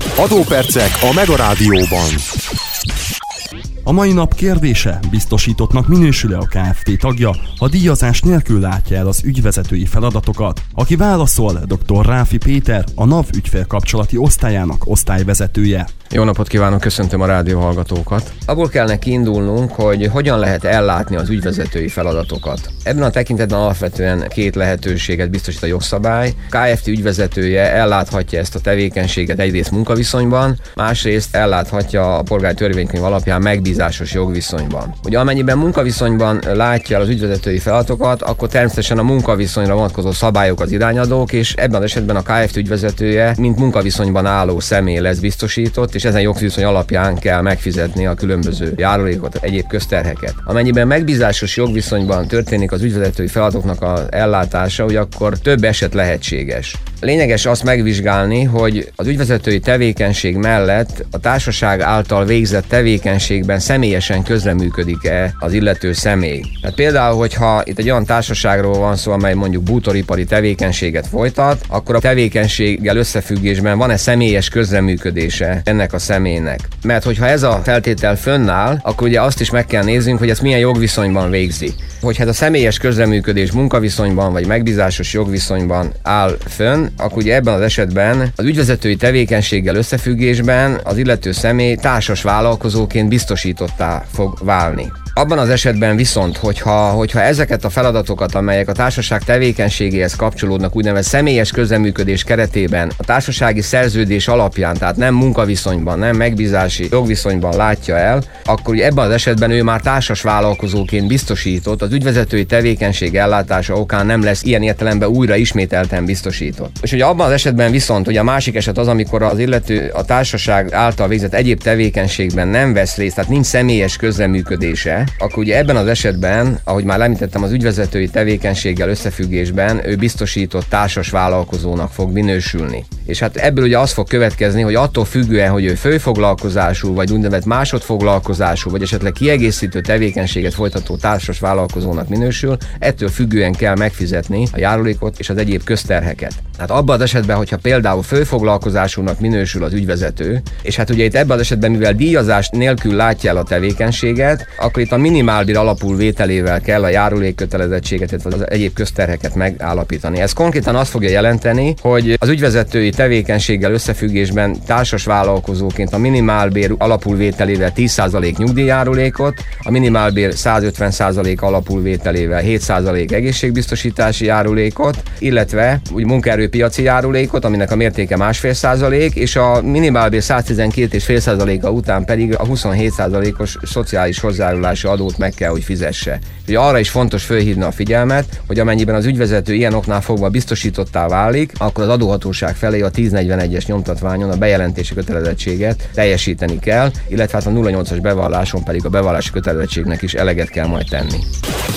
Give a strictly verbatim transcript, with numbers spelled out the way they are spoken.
Adópercek a Mega Rádióban. A mai nap kérdése: biztosítottnak minősül-e a Kft. Tagja, ha díjazás nélkül látja el az ügyvezetői feladatokat? Aki válaszol, dr. Ráfi Péter, a NAV ügyfélkapcsolati osztályának osztályvezetője. Jó napot kívánok, köszöntöm a rádió hallgatókat. Abból kellene kiindulnunk, hogy hogyan lehet ellátni az ügyvezetői feladatokat. Ebben a tekintetben alapvetően két lehetőséget biztosít a jogszabály. Kft. Ügyvezetője elláthatja ezt a tevékenységet egyrészt munkaviszonyban, másrészt elláthatja a polgári törvénykönyv alapján megbízásos jogviszonyban. Ugye amennyiben munkaviszonyban látja el az ügyvezetői feladatokat, akkor természetesen a munkaviszonyra vonatkozó szabályok az irányadók, és ebben az esetben a Kft. Ügyvezetője mint munkaviszonyban álló személy lesz biztosított, és ezen jogviszony alapján kell megfizetni a különböző járulékot, egyéb közterheket. Amennyiben megbízásos jogviszonyban történik az ügyvezetői feladatoknak az ellátása, ugye akkor több eset lehetséges. Lényeges azt megvizsgálni, hogy az ügyvezetői tevékenység mellett a társaság által végzett tevékenységben személyesen közreműködik-e az illető személy. Tehát például, hogyha itt egy olyan társaságról van szó, amely mondjuk bútoripari tevékenységet folytat, akkor a tevékenységgel összefüggésben van-e személyes közreműködése ennek a személynek. Mert hogyha ez a feltétel fönnáll, akkor ugye azt is meg kell néznünk, hogy ezt milyen jogviszonyban végzi. Hogyha ez a személyes közreműködés munkaviszonyban vagy megbízásos jogviszonyban áll fönn, akkor ugye ebben az esetben az ügyvezetői tevékenységgel összefüggésben az illető személy társas vállalkozóként biztosítottá fog válni. Abban az esetben viszont, hogyha, hogyha ezeket a feladatokat, amelyek a társaság tevékenységéhez kapcsolódnak, úgynevezett személyes közreműködés keretében a társasági szerződés alapján, tehát nem munkaviszonyban, nem megbízási jogviszonyban látja el, akkor ugye ebben az esetben ő már társas vállalkozóként biztosított, az ügyvezetői tevékenység ellátása okán nem lesz ilyen értelemben újra ismételten biztosított. És ugye abban az esetben viszont, ugye a másik eset az, amikor az illető a társaság által végzett egyéb tevékenységben nem vesz részt, tehát nincs személyes közreműködése, akkor ugye ebben az esetben, ahogy már említettem, az ügyvezetői tevékenységgel összefüggésben ő biztosított társas vállalkozónak fog minősülni. És hát ebből ugye az fog következni, hogy attól függően, hogy ő főfoglalkozású, vagy úgynevezett másodfoglalkozású, vagy esetleg kiegészítő tevékenységet folytató társas vállalkozónak minősül, ettől függően kell megfizetni a járulékot és az egyéb közterheket. Hát abban az esetben, hogyha például főfoglalkozásúnak minősül az ügyvezető, és hát ugye itt ebben az esetben, mivel díjazás nélkül látja el a tevékenységet, akkor itt a minimálbér alapul vételével kell a járulékkötelezettséget, illetve az egyéb közterheket megállapítani. Ez konkrétan azt fogja jelenteni, hogy az ügyvezetői tevékenységgel összefüggésben társas vállalkozóként a minimálbér alapul vételével tíz százalék nyugdíjjárulékot, a minimálbér száz ötven százalék alapul vételével hét százalék egészségbiztosítási járulékot, illetve úgy munkaerőpiaci járulékot, aminek a mértéke másfél százalék, és a minimálbér száztizenkét egész öt százaléka után pedig a huszonhét százalékos szociális hozzájárulási adót meg kell, hogy fizesse. Ugye arra is fontos fölhívni a figyelmet, hogy amennyiben az ügyvezető ilyen oknál fogva biztosítottá válik, akkor az adóhatóság felé a tíznegyvenegyes nyomtatványon a bejelentési kötelezettséget teljesíteni kell, illetve hát a nulla nyolcas bevalláson pedig a bevallási kötelezettségnek is eleget kell majd tenni.